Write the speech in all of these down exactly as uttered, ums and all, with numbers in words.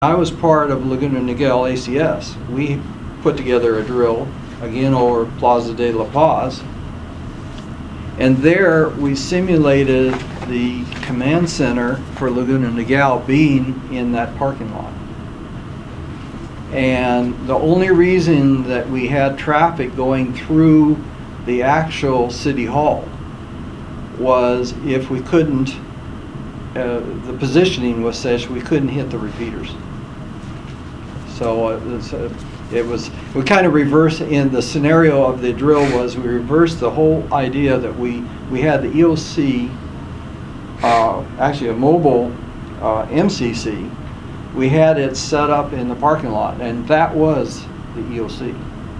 I was part of Laguna Niguel A C S. We put together a drill, again over Plaza de la Paz, and there we simulated the command center for Laguna Niguel being in that parking lot. And the only reason that we had traffic going through the actual city hall was if we couldn't, uh, the positioning was such we couldn't hit the repeaters. So uh, it, was, uh, it was, we kind of reversed, in the scenario of the drill was we reversed the whole idea that we, we had the E O C, uh, actually a mobile uh, M C C, we had it set up in the parking lot, and that was the E O C.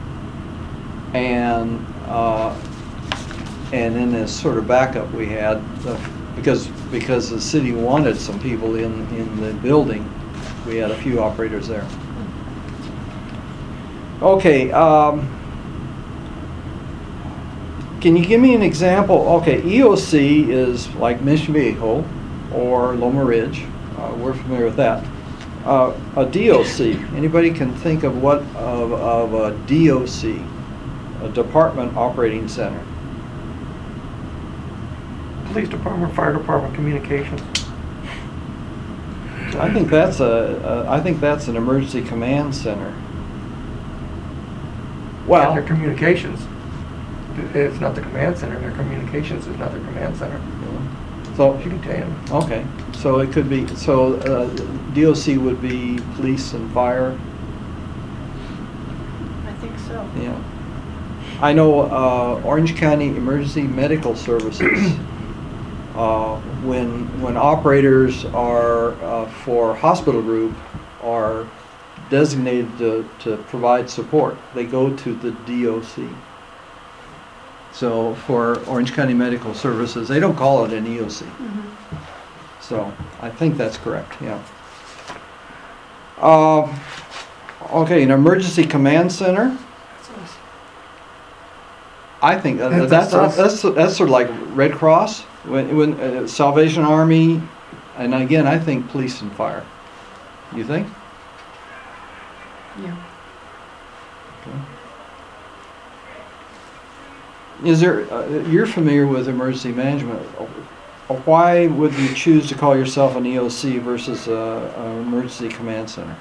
And uh, and then this sort of backup we had, uh, because because the city wanted some people in, in the building, we had a few operators there. Okay, um, can you give me an example? Okay, E O C is like Mission Viejo or Loma Ridge. Uh, we're familiar with that. Uh, a D O C, anybody can think of what of, of a D O C, a Department Operating Center? Police Department, Fire Department, Communications. I think that's a, a I think that's an emergency command center. Well, Yeah, their communications. It's not the command center. Their communications is not their command center. so You can tell them. okay, so it could be, so uh, D O C would be police and fire. I think so. Yeah, I know uh, Orange County Emergency Medical Services. Uh, when when operators are uh, for hospital group are designated to, to provide support, they go to the D O C. So for Orange County Medical Services, they don't call it an E O C. Mm-hmm. So I think that's correct, yeah. Um, okay, an emergency command center. I think uh, That's that's, us. that's, that's sort of like Red Cross, when, when uh, Salvation Army, and again, I think police and fire. You think? Yeah. Is there, uh, you're familiar with emergency management. Why would you choose to call yourself an E O C versus a, a emergency command center?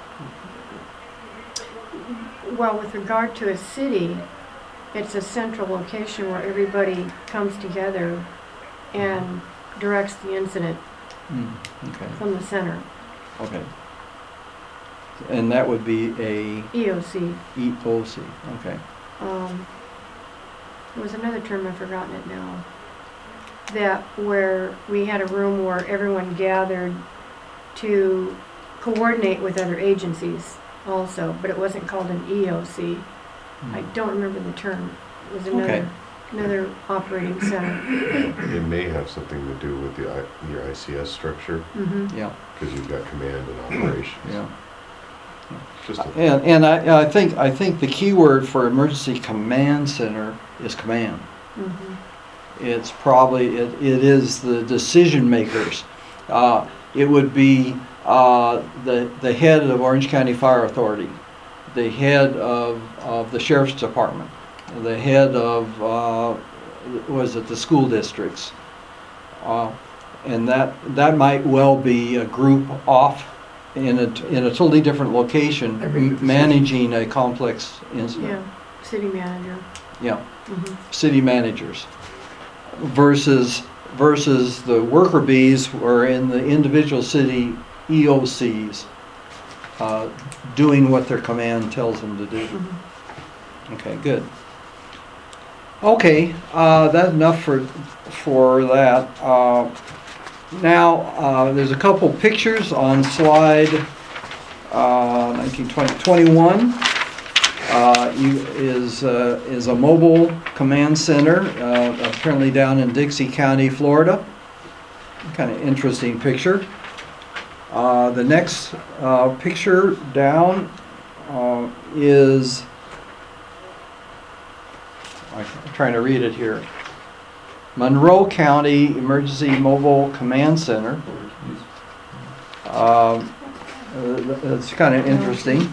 Well, with regard to a city, it's a central location where everybody comes together and directs the incident Mm, okay, from the center. okay. And that would be a E O C. E O C, okay. Um, there was another term, I've forgotten it now. That where we had a room where everyone gathered to coordinate with other agencies also, but it wasn't called an E O C. I don't remember the term. It was another, Okay. another operating center. It may have something to do with the I- your I C S structure, Mm-hmm. Yeah, because you've got command and operations. yeah. Just a, And, and I, I think, I think the key word for emergency command center is command. Mm-hmm. It's probably, it, it is the decision makers. Uh, it would be uh, the, the head of Orange County Fire Authority, the head of, of the Sheriff's Department, the head of, uh, was it the school districts? Uh, and that, that might well be a group off in a, in a totally different location, Every m- managing a complex incident. Yeah, city manager. Yeah. Mm-hmm. City managers versus versus the worker bees were in the individual city E O Cs uh, doing what their command tells them to do. Mm-hmm. Okay, good. Okay, uh, that's enough for for that. Uh, now uh, there's a couple pictures on slide uh, nineteen, twenty, twenty-one. Uh, you, is, uh, is a mobile command center, uh, apparently down in Dixie County, Florida. Kind of interesting picture. Uh, the next uh, picture down uh, is, I'm trying to read it here. Monroe County Emergency Mobile Command Center. Um, Uh, That's kind of interesting.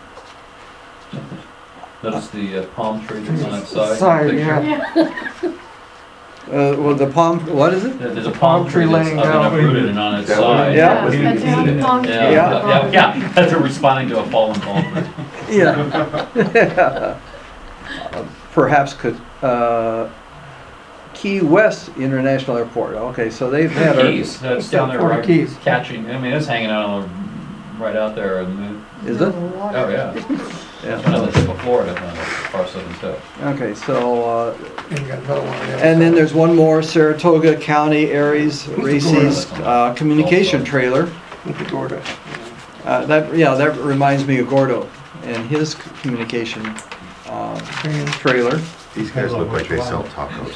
Notice the uh, palm tree that's on that side. Side, picture? yeah. Uh, Well, the palm, what is it? There- There's a palm tree that's laying up and down. uprooted and on its Yeah. side. Yeah. That's how the palm tree. Yeah, Yeah. yeah, yeah, that's a responding to a fallen palm tree. Yeah. Perhaps could, uh, Key West International Airport, okay, so they've had. a- Keys, that's down there, Florida right, Keys. catching, I mean, it's hanging out on the, right out there in the, Is it? oh, yeah. That's one Yeah. of the tip of Florida, on the far southern tip. Okay, so, uh, And you got another one on the other and then side. there's one more, Saratoga County Aries Races, uh, communication trailer. With the Gorda. Uh, that, yeah, that reminds me of Gordo and his communication, uh, Yeah. trailer. These guys look like they sell tacos.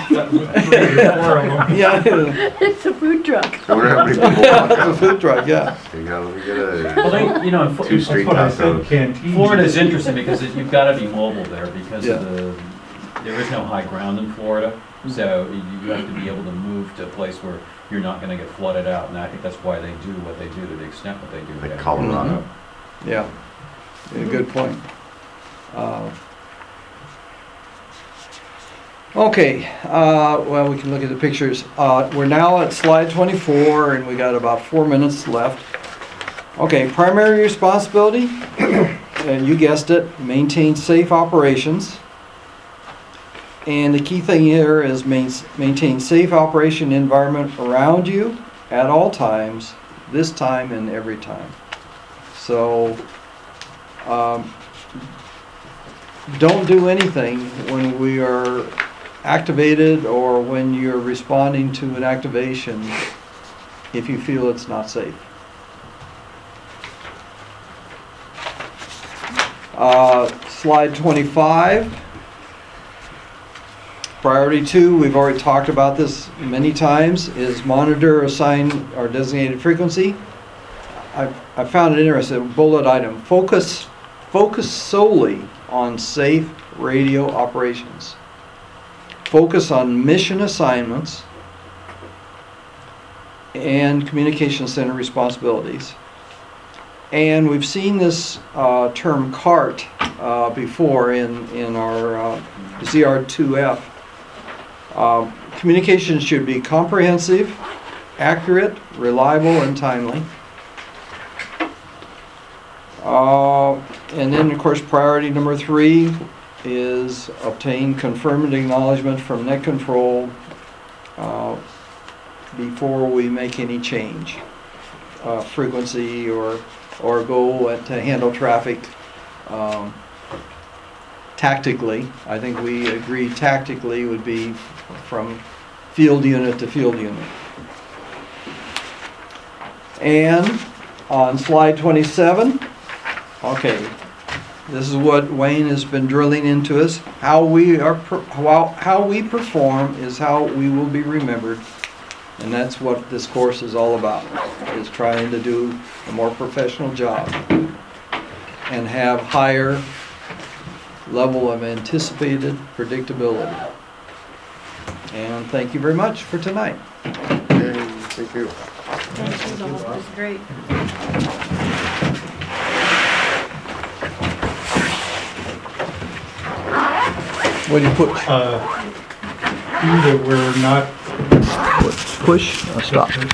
Yeah, It's a food truck. I wonder how many people walk a up. food truck, yeah. You got, let me get a Well, they, you know, in Fl- two street That's what I said, tacos. canteen. Florida's interesting because it- you've gotta be mobile there because Yeah. of the, there is no high ground in Florida. So you you have to be able to move to a place where you're not gonna get flooded out. And I think that's why they do what they do to the extent what they do. Like down here. Colorado. Yeah, yeah, good point. Uh, Okay, uh, well, we can look at the pictures. Uh, We're now at slide twenty-four, and we got about four minutes left. Okay, primary responsibility, and you guessed it, maintain safe operations. And the key thing here is main- maintain safe operation environment around you at all times, this time and every time. So, um, don't do anything when we are activated or when you're responding to an activation if you feel it's not safe. Uh, slide twenty-five. Priority two, we've already talked about this many times, is monitor, assign, or designated frequency. I, I found it interesting, bullet item, focus, focus solely on safe radio operations. Focus on mission assignments and communication center responsibilities. And we've seen this uh, term CART uh, before in, in our uh, Z R two F. Um, communications should be comprehensive, accurate, reliable, and timely. Uh, and then, of course, priority number three is obtain confirmed acknowledgement from net control uh, before we make any change, uh, frequency or or go at, to handle traffic um, tactically. I think we agreed tactically would be from field unit to field unit. And on slide twenty-seven, okay, this is what Wayne has been drilling into us. How we are, per- how, how we perform is how we will be remembered. And that's what this course is all about, is trying to do a more professional job and have higher level of anticipated predictability. And thank you very much for tonight. Yay, thank you. Thank you, Bob. It was great. What do you put? Uh, either we're not Push or stop?